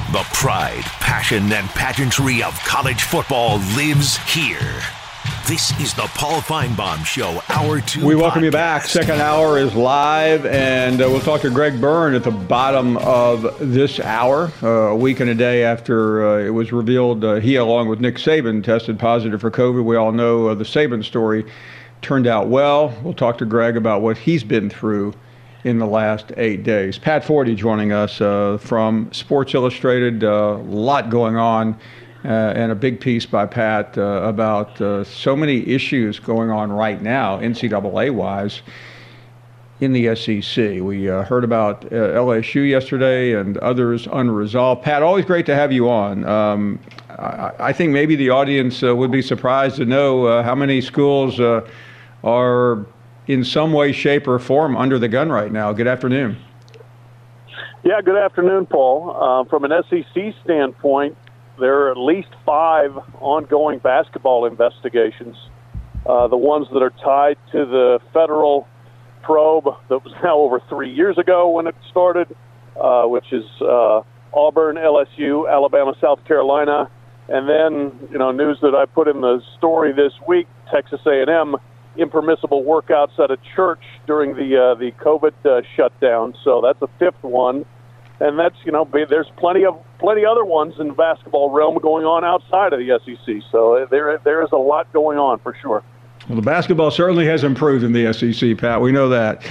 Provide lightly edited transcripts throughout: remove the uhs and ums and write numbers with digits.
The pride, passion, and pageantry of college football lives here. This is the Paul Feinbaum Show, Hour 2 We welcome podcast. you back. Second hour is live, and we'll talk to Greg Byrne at the bottom of this hour, a week and a day after it was revealed he, along with Nick Saban, tested positive for COVID. We all know the Saban story turned out well. We'll talk to Greg about what he's been through in the last 8 days. Pat Forty joining us from Sports Illustrated. A lot going on, and a big piece by Pat about so many issues going on right now, NCAA-wise, in the SEC. We heard about LSU yesterday and others unresolved. Pat, always great to have you on. I think maybe the audience would be surprised to know how many schools are in some way, shape, or form under the gun right now. Good afternoon. Yeah, good afternoon, Paul. From an SEC standpoint, there are at least 5 ongoing basketball investigations. The ones that are tied to the federal probe that was now over 3 years ago when it started, which is Auburn, LSU, Alabama, South Carolina, and then news that I put in the story this week: Texas A&M impermissible workouts at a church during the COVID shutdown. So that's a 5th one, and that's there's plenty other ones in the basketball realm going on outside of the SEC. So there is a lot going on for sure. Well, the basketball certainly has improved in the SEC, Pat. We know that.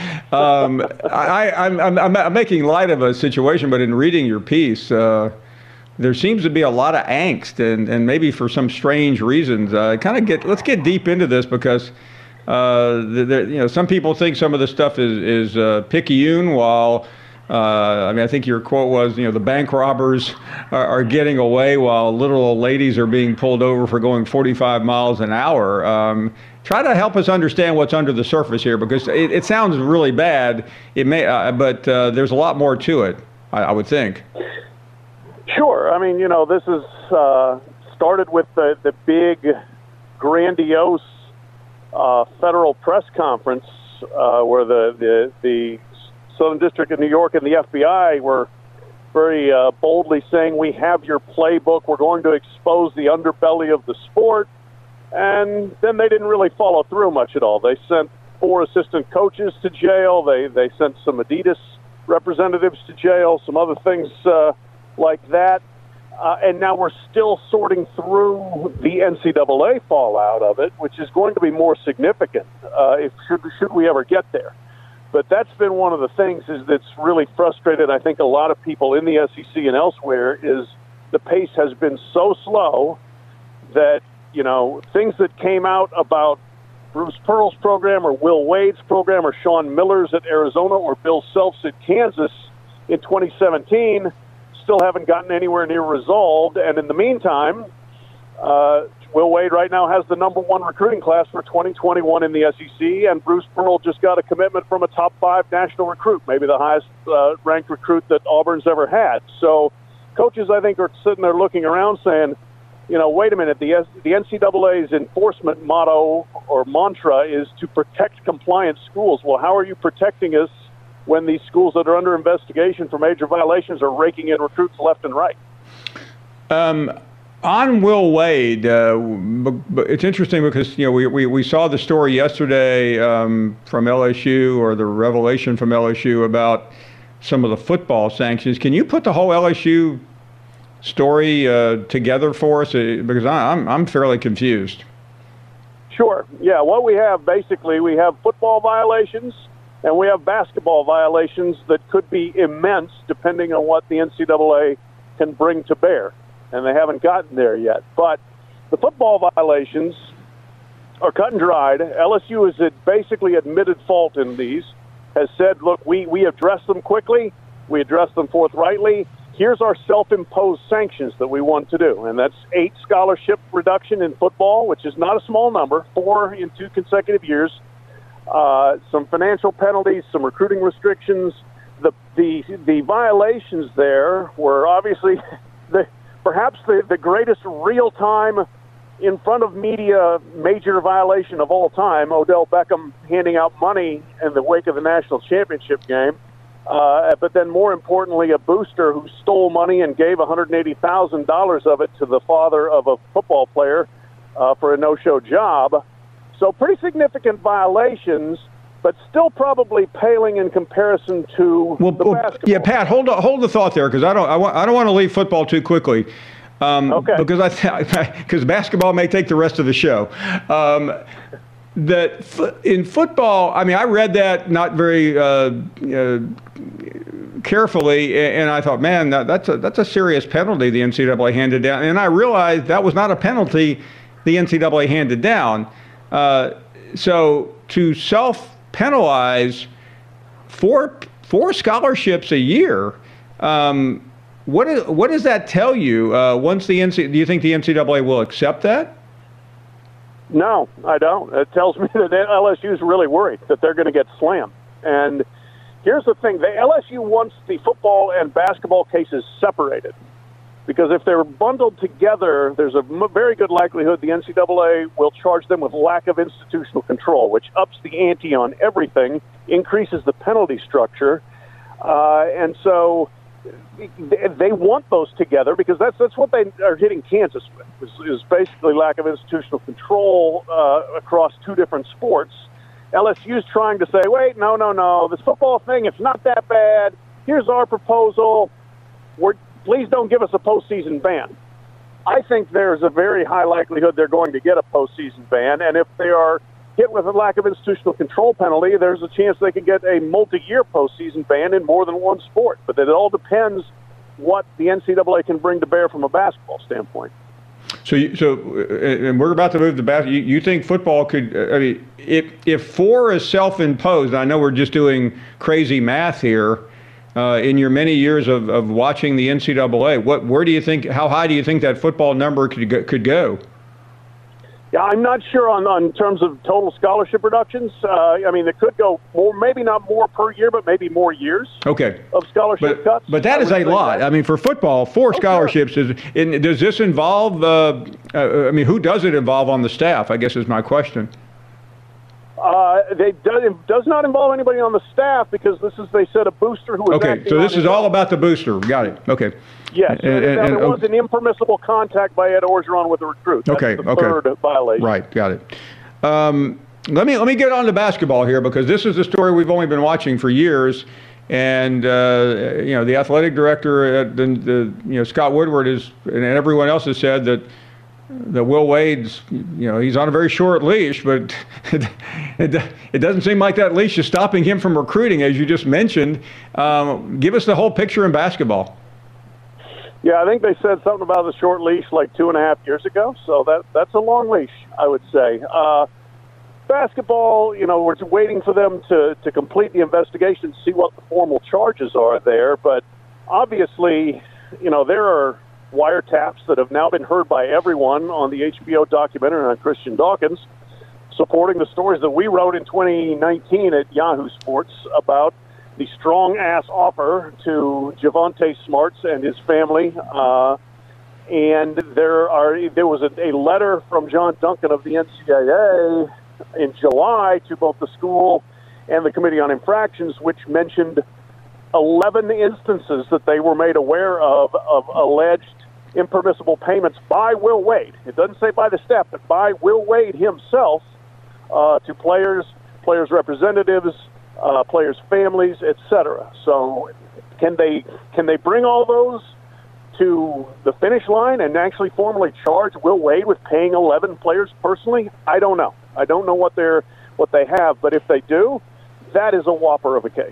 I'm making light of a situation, but in reading your piece, there seems to be a lot of angst, and maybe for some strange reasons. Let's get deep into this because some people think some of the stuff is picayune, while I think your quote was, the bank robbers are getting away while little old ladies are being pulled over for going 45 miles an hour. Try to help us understand what's under the surface here, because it sounds really bad. It may, but there's a lot more to it, I would think. Sure. I mean, this is started with the big, grandiose federal press conference where the Southern District of New York and the FBI were very boldly saying, "We have your playbook. We're going to expose the underbelly of the sport." And then they didn't really follow through much at all. They sent 4 assistant coaches to jail. They sent some Adidas representatives to jail, some other things like that. And now we're still sorting through the NCAA fallout of it, which is going to be more significant should we ever get there. But that's been one of the things that's really frustrated, I think, a lot of people in the SEC and elsewhere, is the pace has been so slow that, things that came out about Bruce Pearl's program or Will Wade's program or Sean Miller's at Arizona or Bill Self's at Kansas in 2017 still haven't gotten anywhere near resolved. And in the meantime, Will Wade right now has the #1 recruiting class for 2021 in the SEC, and Bruce Pearl just got a commitment from a top 5 national recruit, maybe the highest ranked recruit that Auburn's ever had. So coaches, I think, are sitting there looking around saying, wait a minute, the NCAA's enforcement motto or mantra is to protect compliant schools. Well, how are you protecting us when these schools that are under investigation for major violations are raking in recruits left and right? On Will Wade, it's interesting because we saw the story yesterday from LSU, or the revelation from LSU about some of the football sanctions. Can you put the whole LSU story together for us? Because I'm fairly confused. Sure. Yeah. What we have basically, we have football violations and we have basketball violations that could be immense depending on what the NCAA can bring to bear. And they haven't gotten there yet. But the football violations are cut and dried. LSU has basically admitted fault in these, has said, look, we addressed them quickly, we addressed them forthrightly. Here's our self-imposed sanctions that we want to do. And that's 8 scholarship reduction in football, which is not a small number, 4 in 2 consecutive years, some financial penalties, some recruiting restrictions. The violations there were obviously perhaps the greatest real-time, in front of media, major violation of all time. Odell Beckham handing out money in the wake of the national championship game. but then more importantly, a booster who stole money and gave $180,000 of it to the father of a football player for a no-show job. So pretty significant violations, but still probably paling in comparison to the basketball. Yeah, Pat, hold the thought there, because I don't want to leave football too quickly. Okay. Because basketball may take the rest of the show. That in football, I mean, I read that not very carefully, and I thought, man, that's a serious penalty the NCAA handed down. And I realized that was not a penalty the NCAA handed down. So to self-penalize four scholarships a year, what does that tell you? Do you think the NCAA will accept that? No, I don't. It tells me that LSU is really worried that they're going to get slammed. And here's the thing. The LSU wants the football and basketball cases separated, because if they're bundled together, there's a very good likelihood the NCAA will charge them with lack of institutional control, which ups the ante on everything, increases the penalty structure. And so they want those together, because that's what they are hitting Kansas with, is basically lack of institutional control across two different sports. LSU's trying to say, wait, no, this football thing, it's not that bad. Here's our proposal. Please don't give us a postseason ban. I think there's a very high likelihood they're going to get a postseason ban, and if they are hit with a lack of institutional control penalty, there's a chance they could get a multi-year postseason ban in more than one sport. But it all depends what the NCAA can bring to bear from a basketball standpoint. And we're about to move to basketball. You think football could? I mean, if 4 is self-imposed, I know we're just doing crazy math here. In your many years of watching the NCAA, where do you think? How high do you think that football number could go? Yeah, I'm not sure on terms of total scholarship reductions. I mean, it could go more, maybe not more per year, but maybe more years. Okay. Of scholarship cuts. But that is a lot. I mean, for football, 4 scholarships. Sure. Does this involve? I mean, who does it involve on the staff? I guess is my question. It does not involve anybody on the staff, because they said a booster who was okay. So this is all about the booster. Got it. Okay. Yes, there was an impermissible contact by Ed Orgeron with the recruit. That's the third violation. Right, got it. Let me get on to basketball here, because this is a story we've only been watching for years, and the athletic director, Scott Woodward and everyone else has said that Will Wade's, he's on a very short leash, but it doesn't seem like that leash is stopping him from recruiting, as you just mentioned. Give us the whole picture in basketball. Yeah, I think they said something about the short leash like 2.5 years ago, so that's a long leash, I would say. Basketball, we're waiting for them to complete the investigation, see what the formal charges are there, but obviously, there are wiretaps that have now been heard by everyone on the HBO documentary on Christian Dawkins, supporting the stories that we wrote in 2019 at Yahoo Sports about the strong-ass offer to Javonte Smarts and his family. And there was a letter from John Duncan of the NCAA in July to both the school and the Committee on Infractions, which mentioned 11 instances that they were made aware of alleged impermissible payments by Will Wade. It doesn't say by the staff, but by Will Wade himself to players, representatives, players' families, etc. So can they bring all those to the finish line and actually formally charge Will Wade with paying 11 players personally? I don't know. I don't know what they have, but if they do, that is a whopper of a case.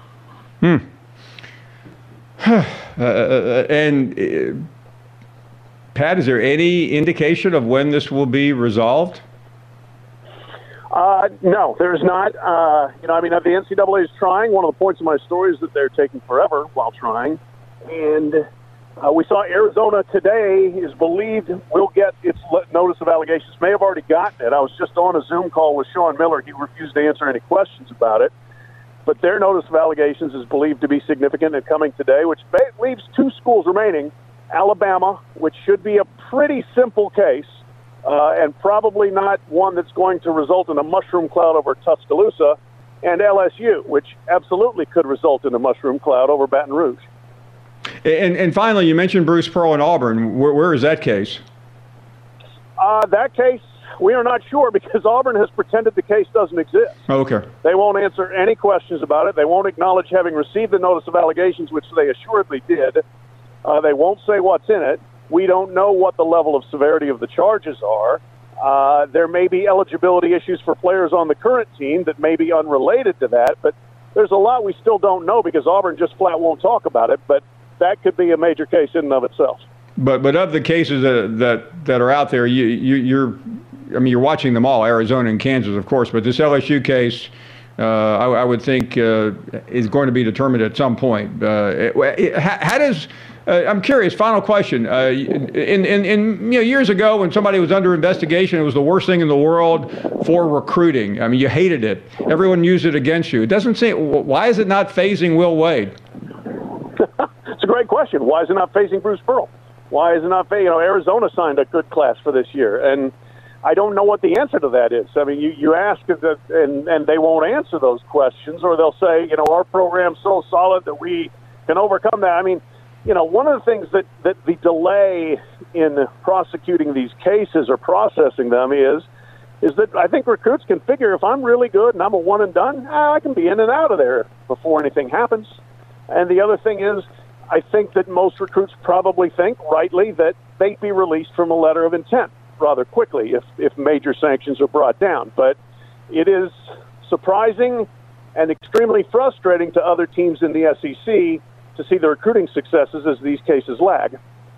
Pat, is there any indication of when this will be resolved? No, there's not. The NCAA is trying. One of the points of my story is that they're taking forever while trying. And we saw Arizona today is believed will get its notice of allegations. May have already gotten it. I was just on a Zoom call with Sean Miller. He refused to answer any questions about it. But their notice of allegations is believed to be significant and coming today, which leaves 2 schools remaining. Alabama, which should be a pretty simple case, and probably not one that's going to result in a mushroom cloud over Tuscaloosa, and LSU, which absolutely could result in a mushroom cloud over Baton Rouge. And finally, you mentioned Bruce Pearl and Auburn. Where is that case? That case, we are not sure because Auburn has pretended the case doesn't exist. Okay. They won't answer any questions about it. They won't acknowledge having received the notice of allegations, which they assuredly did. They won't say what's in it. We don't know what the level of severity of the charges are. There may be eligibility issues for players on the current team that may be unrelated to that, but there's a lot we still don't know because Auburn just flat won't talk about it, but that could be a major case in and of itself. But of the cases that are out there, you're watching them all, Arizona and Kansas, of course, but this LSU case, I would think, is going to be determined at some point. How does I'm curious. Final question. In years ago, when somebody was under investigation, it was the worst thing in the world for recruiting. I mean, you hated it. Everyone used it against you. It doesn't seem. Why is it not phasing Will Wade? It's a great question. Why is it not phasing Bruce Pearl? Why is it not? Arizona signed a good class for this year, and I don't know what the answer to that is. I mean, you ask that, and they won't answer those questions, or they'll say, our program's so solid that we can overcome that. I mean, one of the things that the delay in prosecuting these cases or processing them is that I think recruits can figure if I'm really good and I'm a one and done, I can be in and out of there before anything happens. And the other thing is, I think that most recruits probably think, rightly, that they'd be released from a letter of intent rather quickly if major sanctions are brought down. But it is surprising and extremely frustrating to other teams in the SEC to see the recruiting successes as these cases lag.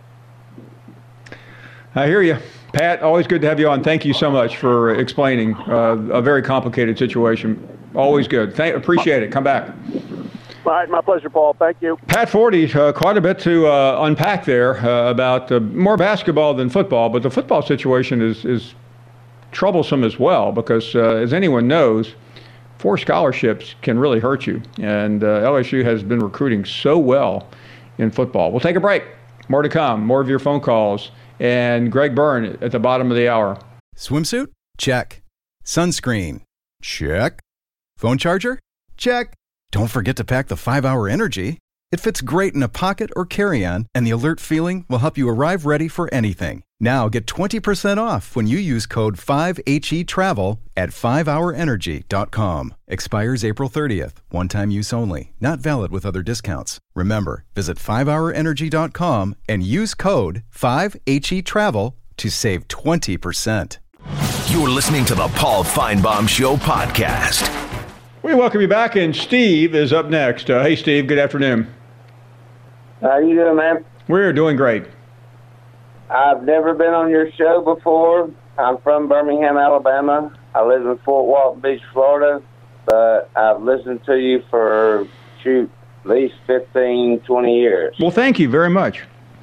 I hear you. Pat, always good to have you on. Thank you so much for explaining a very complicated situation. Always good. Appreciate it. Come back. All right, my pleasure, Paul. Thank you. Pat Forty, quite a bit to unpack there about more basketball than football, but the football situation is troublesome as well because, as anyone knows, 4 scholarships can really hurt you, and LSU has been recruiting so well in football. We'll take a break. More to come. More of your phone calls. And Greg Byrne at the bottom of the hour. Swimsuit? Check. Sunscreen? Check. Phone charger? Check. Don't forget to pack the 5-Hour Energy. It fits great in a pocket or carry-on, and the alert feeling will help you arrive ready for anything. Now get 20% off when you use code 5HETRAVEL at 5hourenergy.com. Expires April 30th. One-time use only. Not valid with other discounts. Remember, visit 5hourenergy.com and use code 5HETRAVEL to save 20%. You're listening to the Paul Feinbaum Show podcast. We welcome you back, and Steve is up next. Hey, Steve, good afternoon. How you doing, man? We're doing great. I've never been on your show before. I'm from Birmingham, Alabama. I live in Fort Walton Beach, Florida, but I've listened to you for, at least 15, 20 years. Well, thank you very much.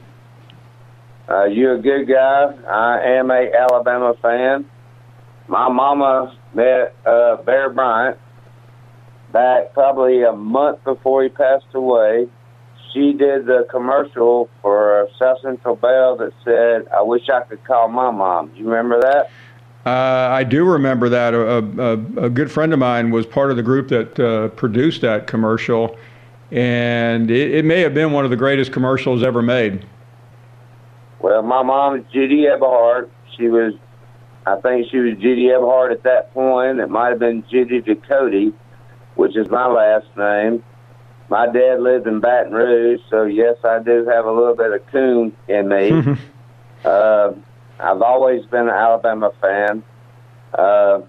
You're a good guy. I am a Alabama fan. My mama met Bear Bryant back probably a month before he passed away. She did the commercial for South Central Bell that said, "I wish I could call my mom." Do you remember that? I do remember that. A good friend of mine was part of the group that produced that commercial, and it may have been one of the greatest commercials ever made. Well, my mom is Judy Eberhard. I think she was Judy Eberhard at that point. It might have been Judy Ducote, which is my last name. My dad lived in Baton Rouge, so yes, I do have a little bit of coon in me. I've always been an Alabama fan. That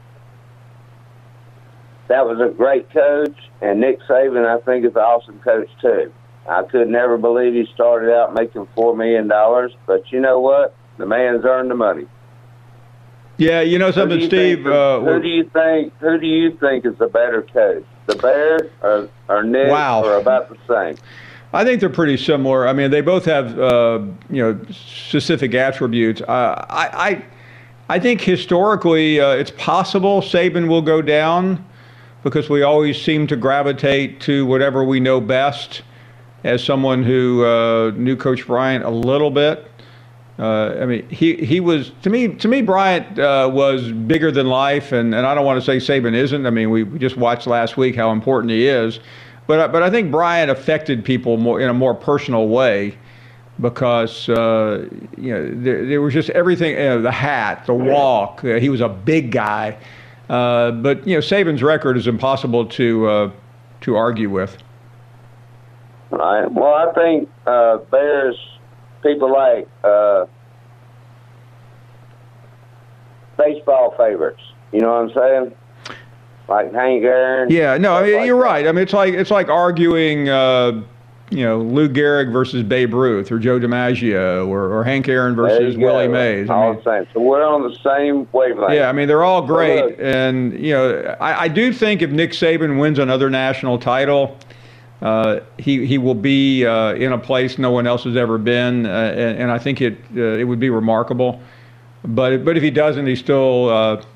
was a great coach, and Nick Saban, I think, is an awesome coach, too. I could never believe he started out making $4 million, but you know what? The man's earned the money. Yeah, you know something, Steve? Who do you think is the better coach? The Bear or Nick? Wow. Or about the same? I think they're pretty similar. I mean, they both have specific attributes. I think historically it's possible Saban will go down because we always seem to gravitate to whatever we know best. As someone who knew Coach Bryant a little bit, I mean, he was to me Bryant was bigger than life, and I don't want to say Saban isn't. I mean, we just watched last week how important he is, but I think Bryant affected people more in a more personal way because there was just everything, the hat, the walk. He was a big guy, but Saban's record is impossible to argue with. Right. Well, I think there's people like baseball favorites. You know what I'm saying? Like Hank Aaron. Yeah. No. I mean, you're right. I mean, it's like arguing, Lou Gehrig versus Babe Ruth, or Joe DiMaggio, or Hank Aaron versus Willie Mays. All the same. So we're on the same wavelength. Yeah. I mean, they're all great, and I do think if Nick Saban wins another national title, he will be in a place no one else has ever been, and I think it would be remarkable. But if he doesn't, he's still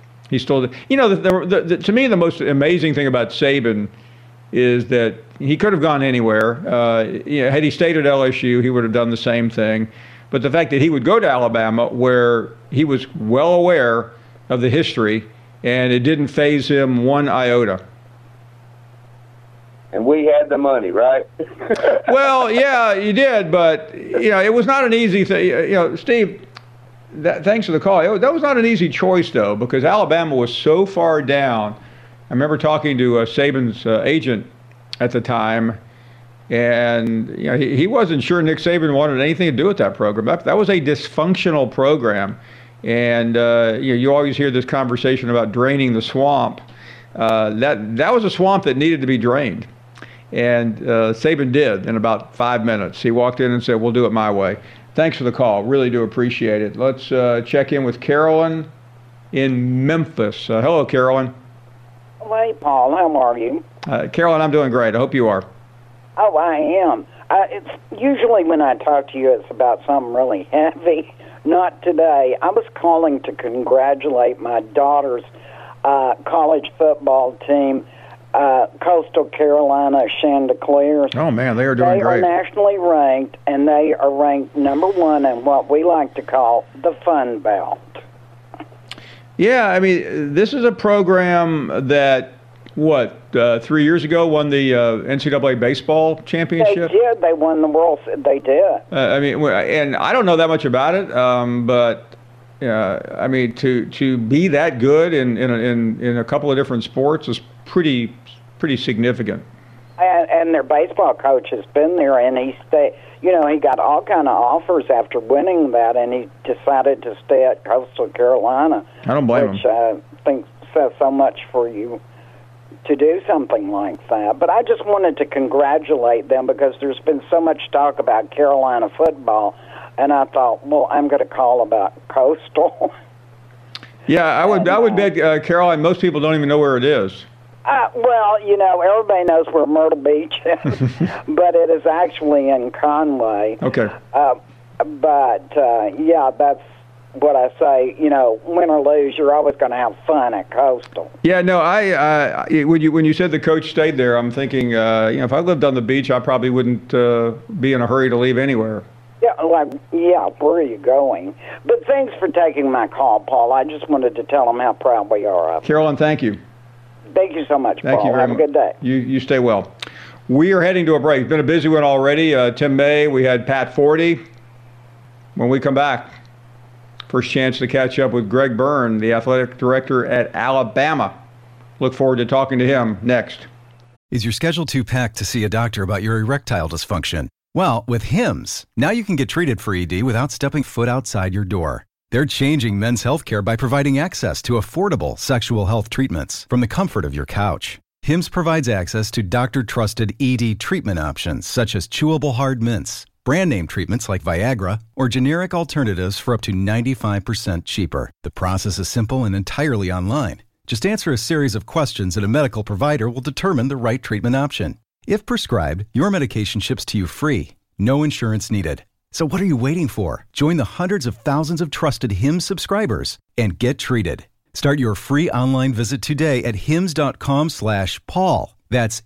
to me the most amazing thing about Saban is that he could have gone anywhere. Had he stayed at LSU, he would have done the same thing. But the fact that he would go to Alabama, where he was well aware of the history, and it didn't faze him one iota. And we had the money, right? Well, yeah, you did, but it was not an easy thing. Steve, thanks for the call. That was not an easy choice, though, because Alabama was so far down. I remember talking to Saban's agent at the time, and he wasn't sure Nick Saban wanted anything to do with that program. That was a dysfunctional program, and you always hear this conversation about draining the swamp. That was a swamp that needed to be drained. And Saban did in about 5 minutes. He walked in and said, "We'll do it my way." Thanks for the call. Really do appreciate it. Let's check in with Carolyn in Memphis. Hello, Carolyn. Hey, Paul. How are you? Carolyn, I'm doing great. I hope you are. Oh, I am. It's usually when I talk to you, it's about something really heavy. Not today. I was calling to congratulate my daughter's college football team. Coastal Carolina Chanticleers. Oh, man, they are doing great. They are nationally ranked, and they are ranked number one in what we like to call the Fun Belt. Yeah, I mean, this is a program that, 3 years ago won the NCAA baseball championship? They did. They won the World. They did. And I don't know that much about it, but... I mean, to be that good in a couple of different sports is pretty significant. And their baseball coach has been there, and he got all kind of offers after winning that, and he decided to stay at Coastal Carolina. I don't blame him. Which I think says so much for you to do something like that. But I just wanted to congratulate them because there's been so much talk about Carolina football. And I thought, well, I'm going to call about Coastal. Yeah, I would bet, Caroline, most people don't even know where it is. Well, everybody knows where Myrtle Beach is, but it is actually in Conway. Okay. Yeah, that's what I say. Win or lose, you're always going to have fun at Coastal. Yeah, no, when you said the coach stayed there, I'm thinking, if I lived on the beach, I probably wouldn't be in a hurry to leave anywhere. Yeah, where are you going? But thanks for taking my call, Paul. I just wanted to tell them how proud we are of you. Carolyn, thank you. Thank you so much, Paul. Thank you very much. Have a good day. You stay well. We are heading to a break. It's been a busy one already. Tim May, we had Pat Forty. When we come back, first chance to catch up with Greg Byrne, the athletic director at Alabama. Look forward to talking to him next. Is your schedule too packed to see a doctor about your erectile dysfunction? Well, with Hims, now you can get treated for ED without stepping foot outside your door. They're changing men's healthcare by providing access to affordable sexual health treatments from the comfort of your couch. Hims provides access to doctor-trusted ED treatment options such as chewable hard mints, brand name treatments like Viagra, or generic alternatives for up to 95% cheaper. The process is simple and entirely online. Just answer a series of questions and a medical provider will determine the right treatment option. If prescribed, your medication ships to you free. No insurance needed. So what are you waiting for? Join the hundreds of thousands of trusted Hims subscribers and get treated. Start your free online visit today at hims.com/Paul. That's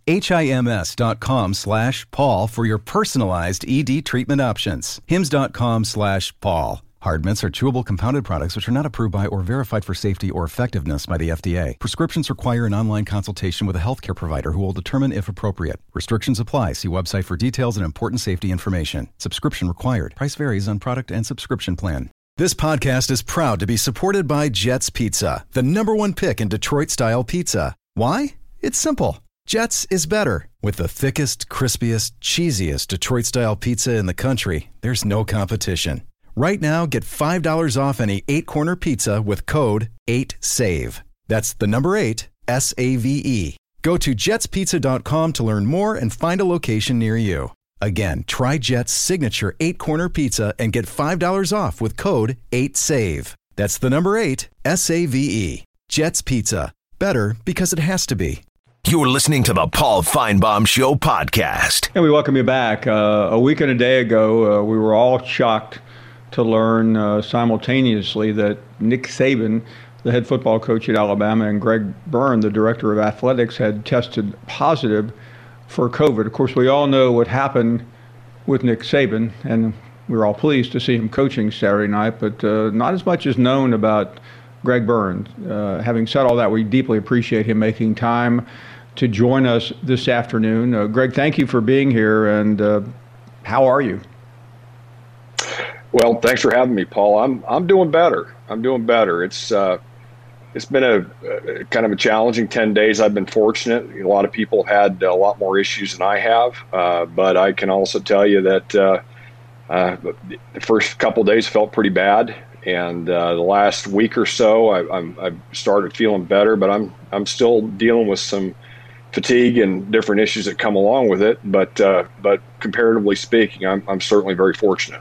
HIMS.com/Paul for your personalized ED treatment options. hims.com/Paul. Hard mints are chewable compounded products which are not approved by or verified for safety or effectiveness by the FDA. Prescriptions require an online consultation with a healthcare provider who will determine if appropriate. Restrictions apply. See website for details and important safety information. Subscription required. Price varies on product and subscription plan. This podcast is proud to be supported by Jets Pizza, the #1 pick in Detroit-style pizza. Why? It's simple. Jets is better. With the thickest, crispiest, cheesiest Detroit-style pizza in the country, there's no competition. Right now, get $5 off any 8-corner pizza with code 8SAVE. That's the number 8, S-A-V-E. Go to jetspizza.com to learn more and find a location near you. Again, try Jet's signature 8-corner pizza and get $5 off with code 8SAVE. That's the number 8, S-A-V-E. Jet's Pizza. Better because it has to be. You're listening to the Paul Feinbaum Show podcast. And we welcome you back. A week and a day ago, we were all shocked to learn simultaneously that Nick Saban, the head football coach at Alabama, and Greg Byrne, the director of athletics, had tested positive for COVID. Of course, we all know what happened with Nick Saban, and we were all pleased to see him coaching Saturday night, but not as much is known about Greg Byrne. Having said all that, we deeply appreciate him making time to join us this afternoon. Greg, thank you for being here, and how are you? Well, thanks for having me, Paul. I'm doing better. It's been a kind of a challenging 10 days. I've been fortunate. A lot of people had a lot more issues than I have, but I can also tell you that the first couple of days felt pretty bad, and the last week or so I've started feeling better. But I'm still dealing with some fatigue and different issues that come along with it. But comparatively speaking, I'm certainly very fortunate.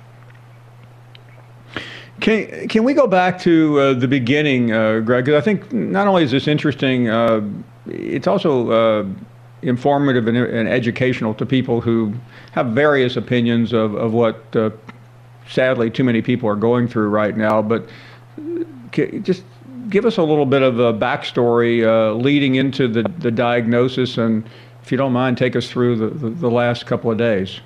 Can we go back to the beginning, Greg? Because I think not only is this interesting, it's also informative and educational to people who have various opinions of what, sadly, too many people are going through right now. But just give us a little bit of a backstory leading into the diagnosis, and if you don't mind, take us through the last couple of days.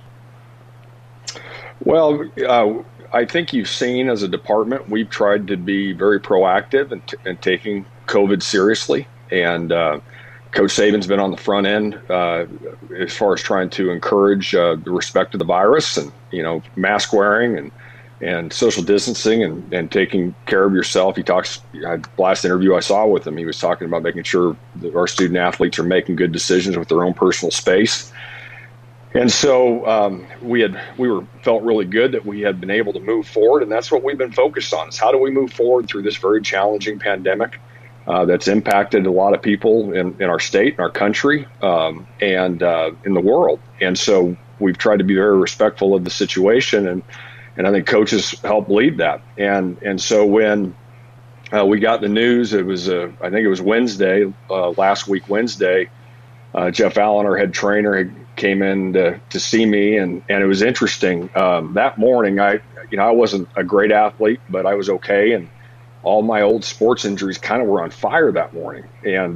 Well, I think you've seen as a department, we've tried to be very proactive and taking COVID seriously. And Coach Saban's been on the front end as far as trying to encourage the respect of the virus and, mask wearing and social distancing and taking care of yourself. The last interview I saw with him, he was talking about making sure that our student athletes are making good decisions with their own personal space. And so we felt really good that we had been able to move forward, and that's what we've been focused on: is how do we move forward through this very challenging pandemic that's impacted a lot of people in our state, in our country, and in the world. And so we've tried to be very respectful of the situation, and I think coaches help lead that. And so when we got the news, I think it was Wednesday, last week Wednesday. Jeff Allen, our head trainer, came in to see me, and it was interesting. That morning, I wasn't a great athlete, but I was okay, and all my old sports injuries kind of were on fire that morning, and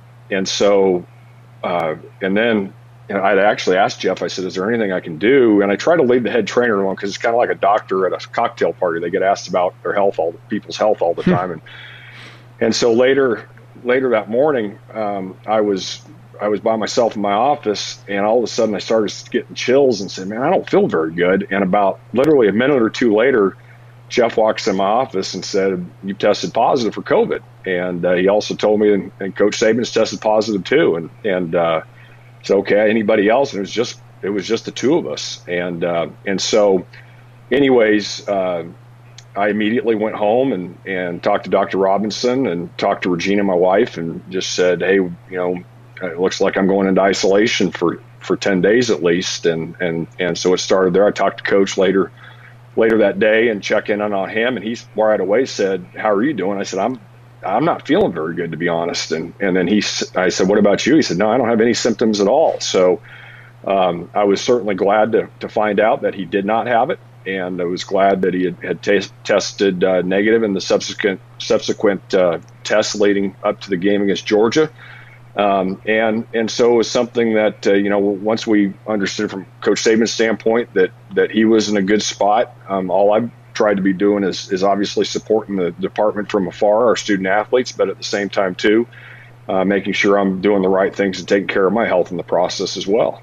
then I'd actually asked Jeff. I said, "Is there anything I can do?" And I try to leave the head trainer alone because it's kind of like a doctor at a cocktail party. They get asked about their health, people's health all the time, and so later that morning, I was by myself in my office, and all of a sudden I started getting chills and said, "Man, I don't feel very good." And about literally a minute or two later, Jeff walks in my office and said, "You've tested positive for COVID." And he also told me, and Coach Saban's tested positive too. And so, okay, anybody else? And it was just the two of us. And so anyways, I immediately went home and talked to Dr. Robinson and talked to Regina, my wife, and just said, "Hey, it looks like I'm going into isolation for 10 days at least." And so it started there. I talked to Coach later that day and checked in on him, and he right away said, "How are you doing?" I said, I'm not feeling very good, to be honest. And then I said, "What about you?" He said, "No, I don't have any symptoms at all." So I was certainly glad to find out that he did not have it. And I was glad that he had tested negative in the subsequent tests leading up to the game against Georgia. And so it was something that, once we understood from Coach Saban's standpoint that he was in a good spot, all I'm tried to be doing is obviously supporting the department from afar, our student athletes, but at the same time too, making sure I'm doing the right things and taking care of my health in the process as well.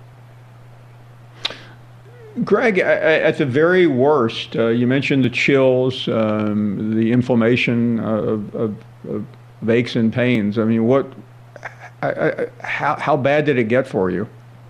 Greg, at the very worst, you mentioned the chills, the inflammation of aches and pains. I mean, how bad did it get for you?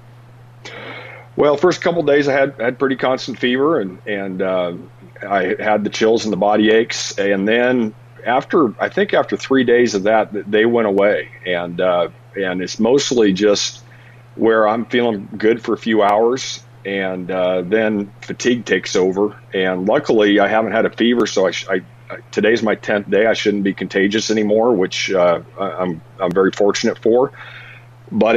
Well, first couple of days I had pretty constant fever, and I had the chills and the body aches, and then after 3 days of that, they went away, and it's mostly just where I'm feeling good for a few hours, and then fatigue takes over. And luckily, I haven't had a fever, so today's my 10th day. I shouldn't be contagious anymore, which I'm very fortunate for. But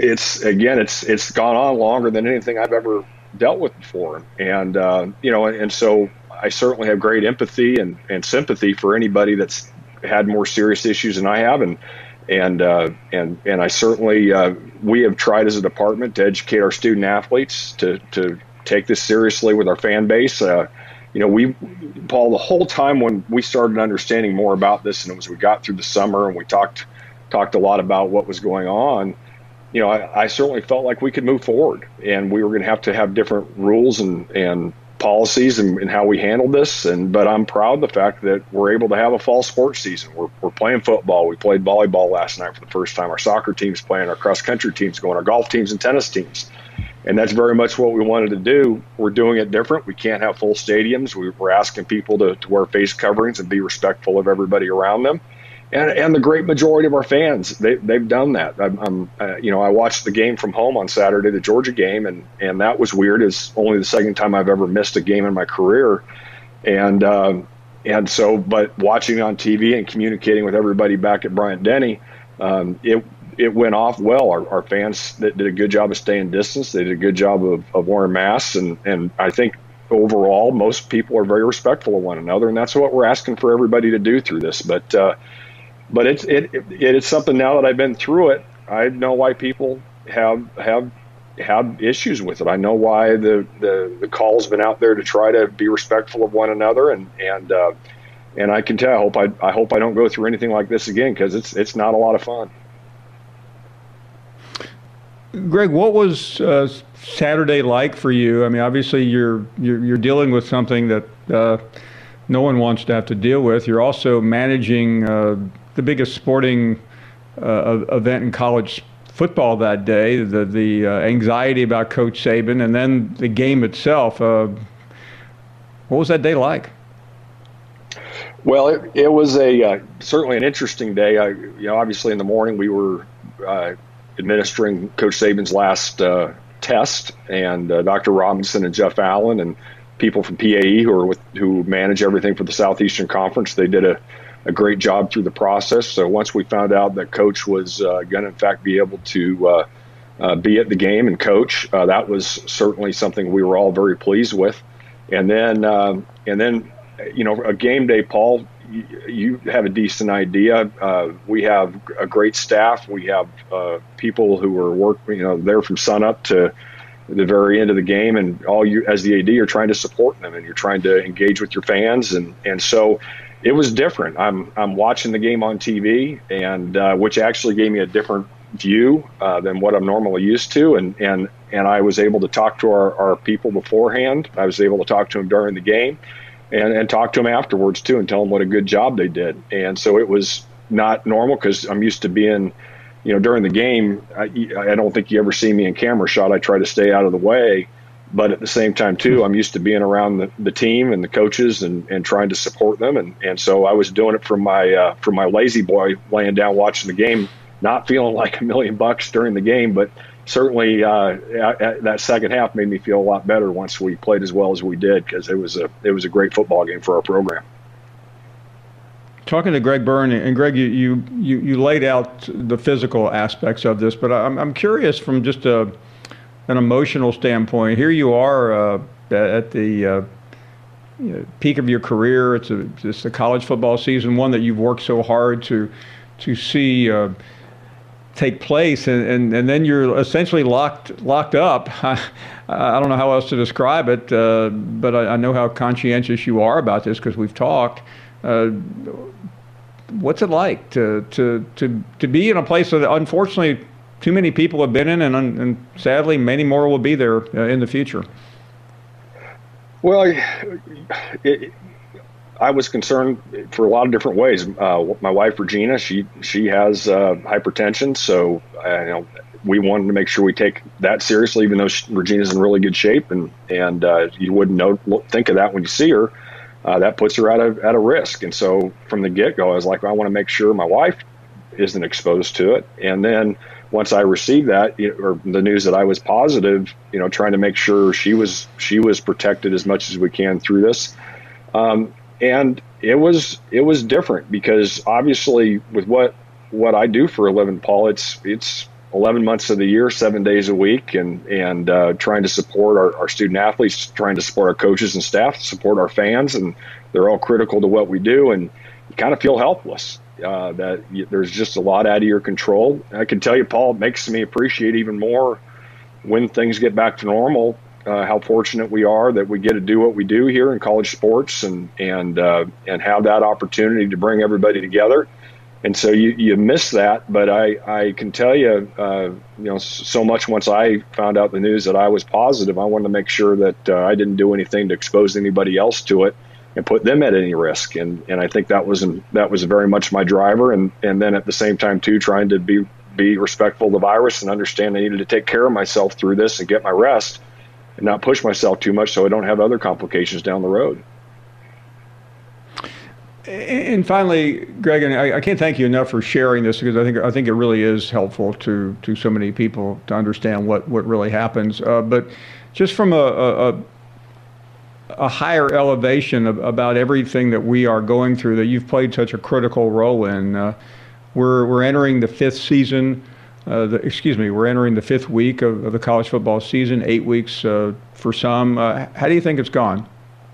it's gone on longer than anything I've ever dealt with before, and and so I certainly have great empathy and sympathy for anybody that's had more serious issues than I have, and I certainly we have tried as a department to educate our student athletes to take this seriously with our fan base. Paul, the whole time when we started understanding more about this, and as we got through the summer and we talked a lot about what was going on, I certainly felt like we could move forward, and we were going to have different rules and policies and how we handle this. But I'm proud of the fact that we're able to have a fall sports season. We're playing football. We played volleyball last night for the first time. Our soccer team's playing. Our cross country team's going. Our golf teams and tennis teams. And that's very much what we wanted to do. We're doing it different. We can't have full stadiums. We're asking people to wear face coverings and be respectful of everybody around them. And the great majority of our fans, they've done that. I watched the game from home on Saturday, the Georgia game, and that was weird. It's only the second time I've ever missed a game in my career, but watching on TV and communicating with everybody back at Bryant-Denny, it went off well. Our fans did a good job of staying distance. They did a good job of wearing masks, and I think overall most people are very respectful of one another, and that's what we're asking for everybody to do through this. But it's something now that I've been through it. I know why people have issues with it. I know why the call's been out there to try to be respectful of one another, and I can tell. I hope I don't go through anything like this again, because it's not a lot of fun. Greg, what was Saturday like for you? I mean, obviously you're dealing with something that no one wants to have to deal with. You're also managing the biggest sporting event in college football that day, the anxiety about Coach Saban, and then the game itself. What was that day like? Well, it was certainly an interesting day. Obviously in the morning we were administering Coach Saban's last test, and Dr. Robinson and Jeff Allen and people from PAE who manage everything for the Southeastern Conference, they did a great job through the process. So once we found out that Coach was going to in fact be able to be at the game and coach, that was certainly something we were all very pleased with. And then a game day, Paul, you have a decent idea. We have a great staff. We have people who are working, there from sunup to the very end of the game, and all you as the AD are trying to support them, and you're trying to engage with your fans, and so it was different. I'm watching the game on TV, and which actually gave me a different view than what I'm normally used to, and I was able to talk to our people beforehand. I was able to talk to them during the game, and talk to them afterwards too, and tell them what a good job they did. And so it was not normal, because I'm used to being, during the game, I don't think you ever see me in camera shot. I try to stay out of the way, but at the same time too, I'm used to being around the team and the coaches and trying to support them. And so I was doing it from my lazy boy, laying down watching the game, not feeling like $1 million during the game, but certainly that second half made me feel a lot better once we played as well as we did, because it was a great football game for our program. Talking to Greg Byrne, and Greg, you laid out the physical aspects of this, but I'm curious from just an emotional standpoint. Here you are at the peak of your career. It's the college football season, one that you've worked so hard to see take place, and then you're essentially locked up. I don't know how else to describe it, but I know how conscientious you are about this because we've talked. What's it like to be in a place that unfortunately too many people have been in, and sadly many more will be there in the future? Well, I was concerned for a lot of different ways. My wife Regina, she has hypertension, so we wanted to make sure we take that seriously. Even though Regina's in really good shape, and you wouldn't think of that when you see her, that puts her at a risk. And so from the get-go, I was like, I want to make sure my wife isn't exposed to it. And then once I received that, or the news that I was positive, trying to make sure she was protected as much as we can through this. And it was different because obviously with what I do for a living, Paul, it's 11 months of the year, 7 days a week, and trying to support our student athletes, trying to support our coaches and staff, support our fans, and they're all critical to what we do. And you kind of feel helpless. That there's just a lot out of your control. I can tell you, Paul, it makes me appreciate even more when things get back to normal, how fortunate we are that we get to do what we do here in college sports and have that opportunity to bring everybody together. And so you miss that, but I can tell you, so much once I found out the news that I was positive, I wanted to make sure that I didn't do anything to expose anybody else to it and put them at any risk. And I think that was very much my driver. And then at the same time too, trying to be respectful of the virus and understand I needed to take care of myself through this and get my rest and not push myself too much so I don't have other complications down the road. And finally, Greg, and I can't thank you enough for sharing this because I think it really is helpful to so many people to understand what really happens. But just from a higher elevation about everything that we are going through that you've played such a critical role in. We're entering the fifth season. We're entering the fifth week of the college football season. 8 weeks for some. How do you think it's gone?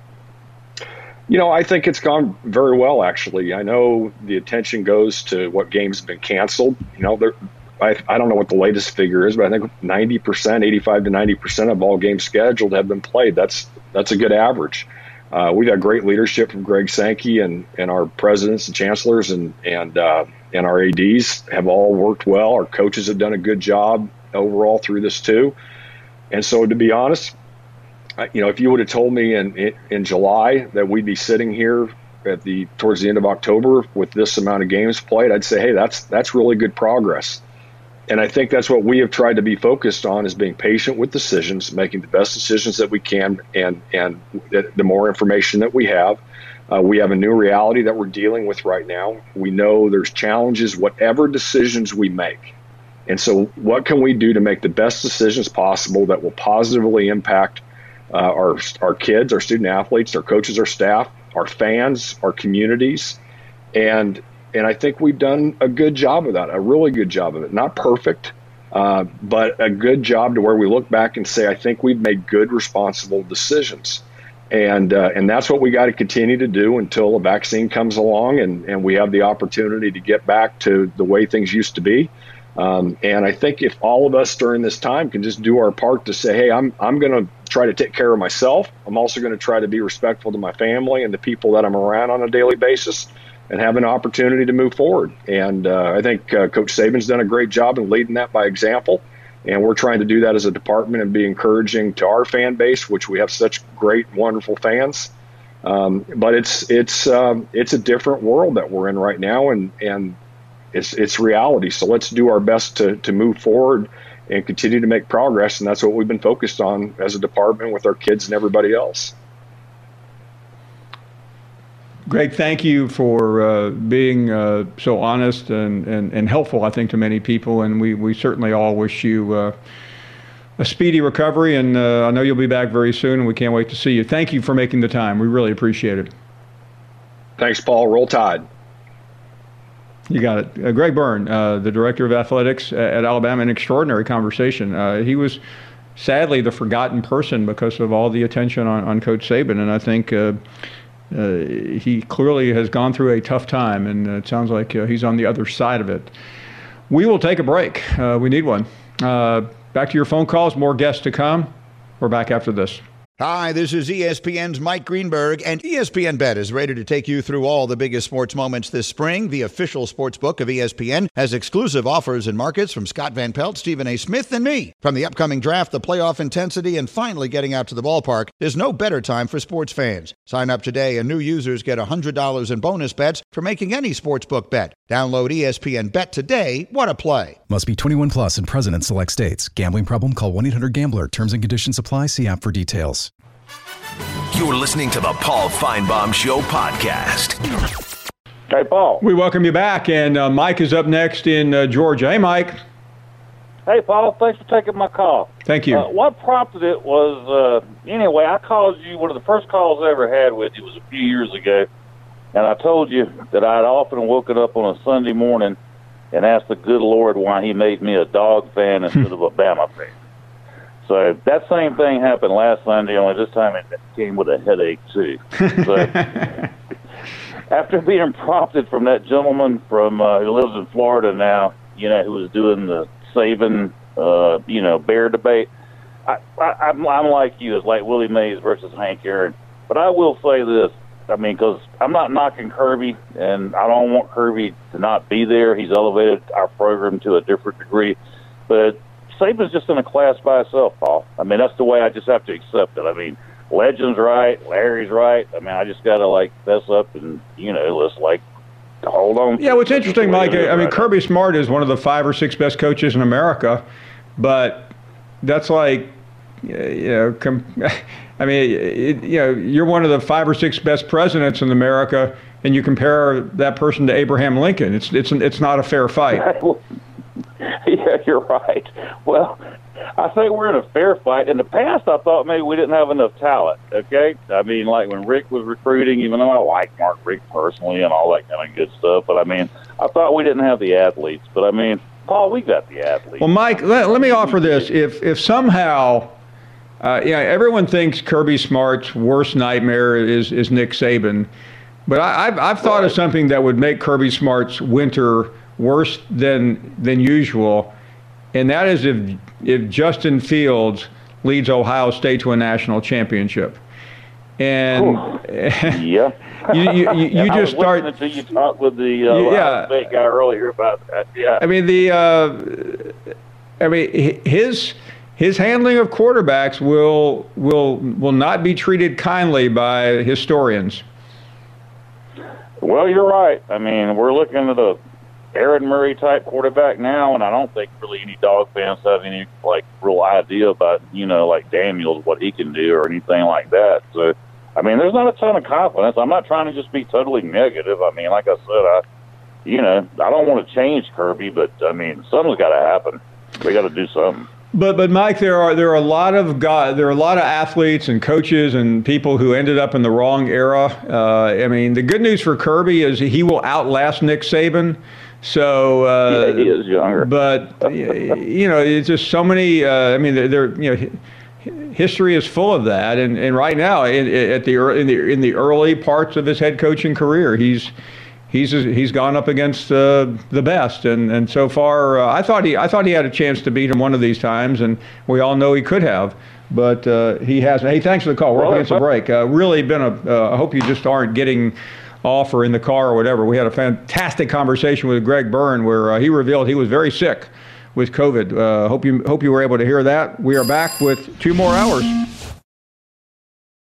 I think it's gone very well, actually. I know the attention goes to what games have been canceled. I don't know what the latest figure is, but I think 90%, 85 to 90% of all games scheduled have been played. That's a good average. We've had great leadership from Greg Sankey and our presidents and chancellors and our ADs have all worked well. Our coaches have done a good job overall through this too. And so, to be honest, if you would have told me in July that we'd be sitting here towards the end of October with this amount of games played, I'd say, hey, that's really good progress. And I think that's what we have tried to be focused on, is being patient with decisions, making the best decisions that we can, and the more information that we have a new reality that we're dealing with right now. We know there's challenges, whatever decisions we make. And so what can we do to make the best decisions possible that will positively impact our kids, our student athletes, our coaches, our staff, our fans, our communities, and I think we've done a good job of that, a really good job of it. Not perfect, but a good job to where we look back and say, I think we've made good, responsible decisions. And that's what we got to continue to do until a vaccine comes along and we have the opportunity to get back to the way things used to be. And I think if all of us during this time can just do our part to say, hey, I'm going to try to take care of myself. I'm also going to try to be respectful to my family and the people that I'm around on a daily basis and have an opportunity to move forward. And I think Coach Saban's done a great job in leading that by example. And we're trying to do that as a department and be encouraging to our fan base, which we have such great, wonderful fans. But it's a different world that we're in right now, and it's reality. So let's do our best to move forward and continue to make progress. And that's what we've been focused on as a department with our kids and everybody else. Greg, thank you for being so honest and helpful, I think, to many people. And we certainly all wish you a speedy recovery. And I know you'll be back very soon, and we can't wait to see you. Thank you for making the time. We really appreciate it. Thanks, Paul. Roll Tide. You got it. Greg Byrne, the Director of Athletics at Alabama, an extraordinary conversation. He was sadly the forgotten person because of all the attention on Coach Saban. And I think he clearly has gone through a tough time, and it sounds like he's on the other side of it. We will take a break. We need one. Back to your phone calls. More guests to come. We're back after this. Hi, this is ESPN's Mike Greenberg, and ESPN Bet is ready to take you through all the biggest sports moments this spring. The official sports book of ESPN has exclusive offers and markets from Scott Van Pelt, Stephen A. Smith, and me. From the upcoming draft, the playoff intensity, and finally getting out to the ballpark, there's no better time for sports fans. Sign up today, and new users get $100 in bonus bets for making any sportsbook bet. Download ESPN Bet today. What a play. Must be 21 plus and present in select states. Gambling problem? Call 1-800-GAMBLER. Terms and conditions apply. See app for details. You're listening to the Paul Feinbaum Show podcast. Hey, Paul. We welcome you back, and Mike is up next in Georgia. Hey, Mike. Hey, Paul. Thanks for taking my call. Thank you. What prompted it was, anyway, I called you. One of the first calls I ever had with you was a few years ago, and I told you that I'd often woken up on a Sunday morning and asked the good Lord why he made me a Dog fan instead of a Bama fan. So that same thing happened last Sunday, only this time it came with a headache, too. So after being prompted from that gentleman from who lives in Florida now, who was doing the Saban, Bear debate, I'm like you. It's like Willie Mays versus Hank Aaron. But I will say this. I mean, because I'm not knocking Kirby, and I don't want Kirby to not be there. He's elevated our program to a different degree. But Saban's just in a class by itself, Paul. I mean, that's the way I just have to accept it. I mean, Legend's right, Larry's right. I mean, I just got to, fess up and, let's, hold on. Yeah, what's interesting, Mike, I mean, Kirby Smart is one of the 5 or 6 best coaches in America, but that's you're one of the 5 or 6 best presidents in America, and you compare that person to Abraham Lincoln. It's not a fair fight. Yeah, you're right. Well, I think we're in a fair fight. In the past, I thought maybe we didn't have enough talent, okay? I mean, when Rick was recruiting, even though I like Mark Rick personally and all that kind of good stuff, but, I thought we didn't have the athletes. But, Paul, we got the athletes. Well, Mike, let me offer this. If somehow, everyone thinks Kirby Smart's worst nightmare is Nick Saban, but I've thought of something that would make Kirby Smart's winter worse than usual, and that is if Justin Fields leads Ohio State to a national championship. And yeah, you just start until you talked with the Ohio State guy earlier about that. Yeah, his handling of quarterbacks will not be treated kindly by historians. Well, you're right. I mean, we're looking at a Aaron Murray type quarterback now, and I don't think really any Dog fans have any real idea about Daniels, what he can do or anything like that. So, there's not a ton of confidence. I'm not trying to just be totally negative. Like I said, I don't want to change Kirby, but something's got to happen. We got to do something. But Mike, there are a lot of athletes and coaches and people who ended up in the wrong era. The good news for Kirby is he will outlast Nick Saban. So he is younger. But it's just so many. History is full of that, and right now in the early parts of his head coaching career, he's gone up against the best, and so far I thought he had a chance to beat him one of these times, and we all know he could have, but he hasn't. Hey, thanks for the call. We're going to break. Really been I hope you just aren't getting off or in the car or whatever. We had a fantastic conversation with Greg Byrne where he revealed he was very sick with COVID. Hope you were able to hear that. We are back with 2 more hours.